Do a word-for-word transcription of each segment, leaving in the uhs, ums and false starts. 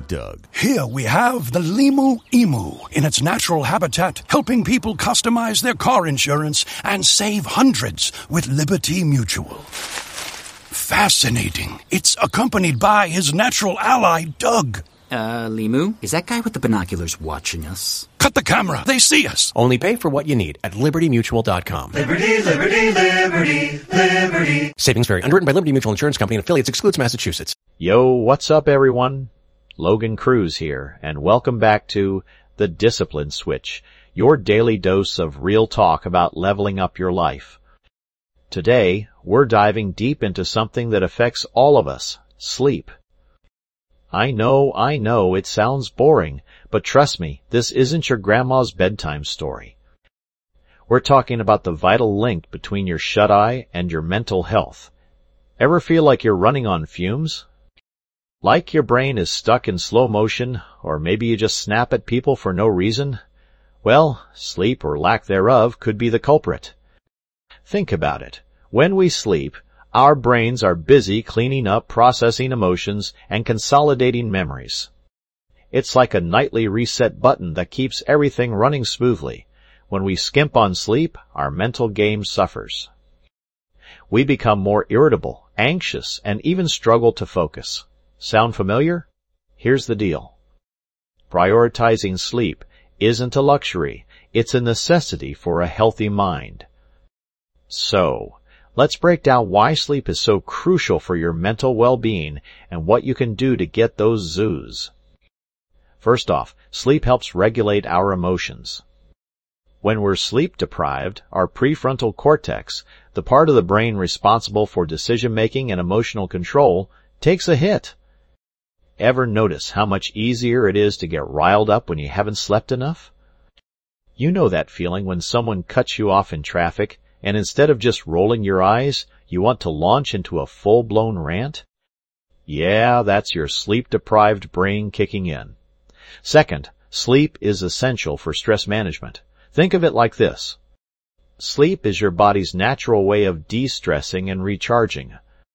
Doug. Here we have the Limu Emu in its natural habitat, helping people customize their car insurance and save hundreds with Liberty Mutual. Fascinating. It's accompanied by his natural ally, Doug. Uh, Limu, is that guy with the binoculars watching us? Cut the camera. They see us. Only pay for what you need at liberty mutual dot com. Liberty, liberty, liberty, liberty. Savings vary. Underwritten by Liberty Mutual Insurance Company and affiliates. Excludes Massachusetts. Yo, what's up, everyone? Logan Cruz here, and welcome back to The Discipline Switch, your daily dose of real talk about leveling up your life. Today, we're diving deep into something that affects all of us, sleep. I know, I know, it sounds boring, but trust me, this isn't your grandma's bedtime story. We're talking about the vital link between your shut-eye and your mental health. Ever feel like you're running on fumes? Like your brain is stuck in slow motion, or maybe you just snap at people for no reason? Well, sleep or lack thereof could be the culprit. Think about it. When we sleep, our brains are busy cleaning up, processing emotions, and consolidating memories. It's like a nightly reset button that keeps everything running smoothly. When we skimp on sleep, our mental game suffers. We become more irritable, anxious, and even struggle to focus. Sound familiar? Here's the deal. Prioritizing sleep isn't a luxury, it's a necessity for a healthy mind. So, let's break down why sleep is so crucial for your mental well-being and what you can do to get those zoos. First off, sleep helps regulate our emotions. When we're sleep-deprived, our prefrontal cortex, the part of the brain responsible for decision-making and emotional control, takes a hit. Ever notice how much easier it is to get riled up when you haven't slept enough? You know that feeling when someone cuts you off in traffic, and instead of just rolling your eyes, you want to launch into a full-blown rant? Yeah, that's your sleep-deprived brain kicking in. Second, sleep is essential for stress management. Think of it like this. Sleep is your body's natural way of de-stressing and recharging.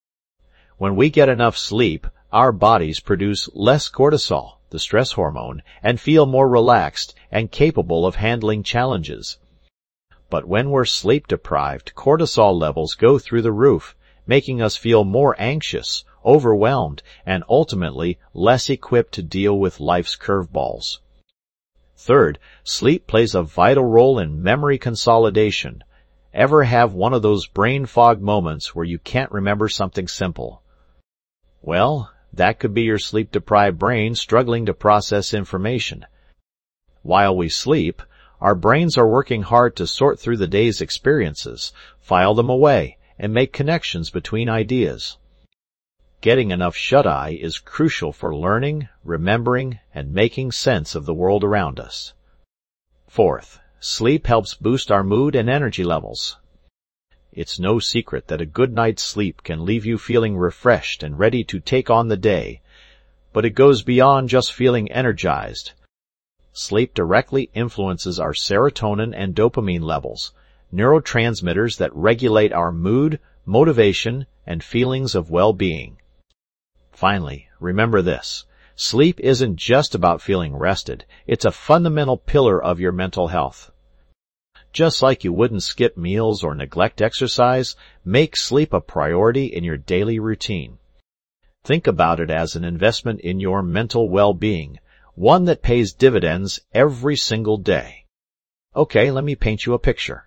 When we get enough sleep, our bodies produce less cortisol, the stress hormone, and feel more relaxed and capable of handling challenges. But when we're sleep-deprived, cortisol levels go through the roof, making us feel more anxious, overwhelmed, and ultimately less equipped to deal with life's curveballs. Third, sleep plays a vital role in memory consolidation. Ever have one of those brain fog moments where you can't remember something simple? Well, that could be your sleep-deprived brain struggling to process information. While we sleep, our brains are working hard to sort through the day's experiences, file them away, and make connections between ideas. Getting enough shut-eye is crucial for learning, remembering, and making sense of the world around us. Fourth, sleep helps boost our mood and energy levels. It's no secret that a good night's sleep can leave you feeling refreshed and ready to take on the day, but it goes beyond just feeling energized. Sleep directly influences our serotonin and dopamine levels, neurotransmitters that regulate our mood, motivation, and feelings of well-being. Finally, remember this. Sleep isn't just about feeling rested. It's a fundamental pillar of your mental health. Just like you wouldn't skip meals or neglect exercise, make sleep a priority in your daily routine. Think about it as an investment in your mental well-being, one that pays dividends every single day. Okay, let me paint you a picture.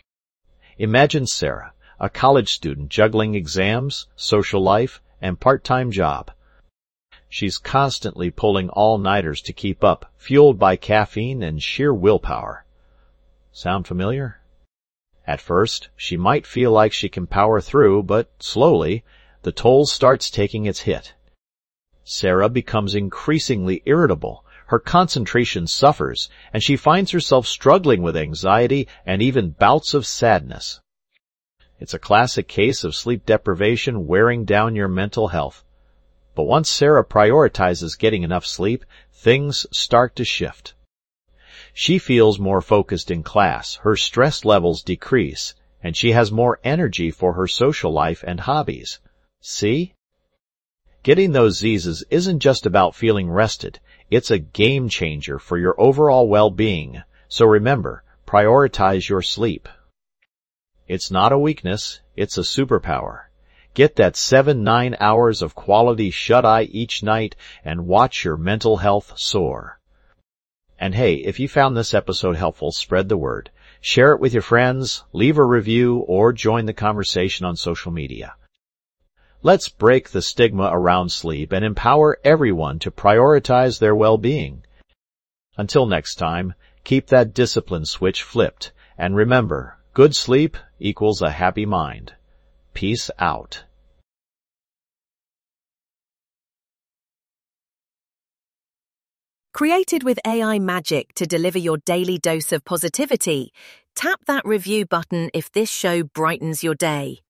Imagine Sarah, a college student juggling exams, social life, and part-time job. She's constantly pulling all-nighters to keep up, fueled by caffeine and sheer willpower. Sound familiar? At first, she might feel like she can power through, but slowly, the toll starts taking its hit. Sarah becomes increasingly irritable, her concentration suffers, and she finds herself struggling with anxiety and even bouts of sadness. It's a classic case of sleep deprivation wearing down your mental health. But once Sarah prioritizes getting enough sleep, things start to shift. She feels more focused in class, her stress levels decrease, and she has more energy for her social life and hobbies. See? Getting those Z's isn't just about feeling rested. It's a game changer for your overall well-being. So remember, prioritize your sleep. It's not a weakness, it's a superpower. Get that seven, nine hours of quality shut-eye each night and watch your mental health soar. And hey, if you found this episode helpful, spread the word. Share it with your friends, leave a review, or join the conversation on social media. Let's break the stigma around sleep and empower everyone to prioritize their well-being. Until next time, keep that discipline switch flipped, and remember, good sleep equals a happy mind. Peace out. Created with A I magic to deliver your daily dose of positivity, tap that review button if this show brightens your day.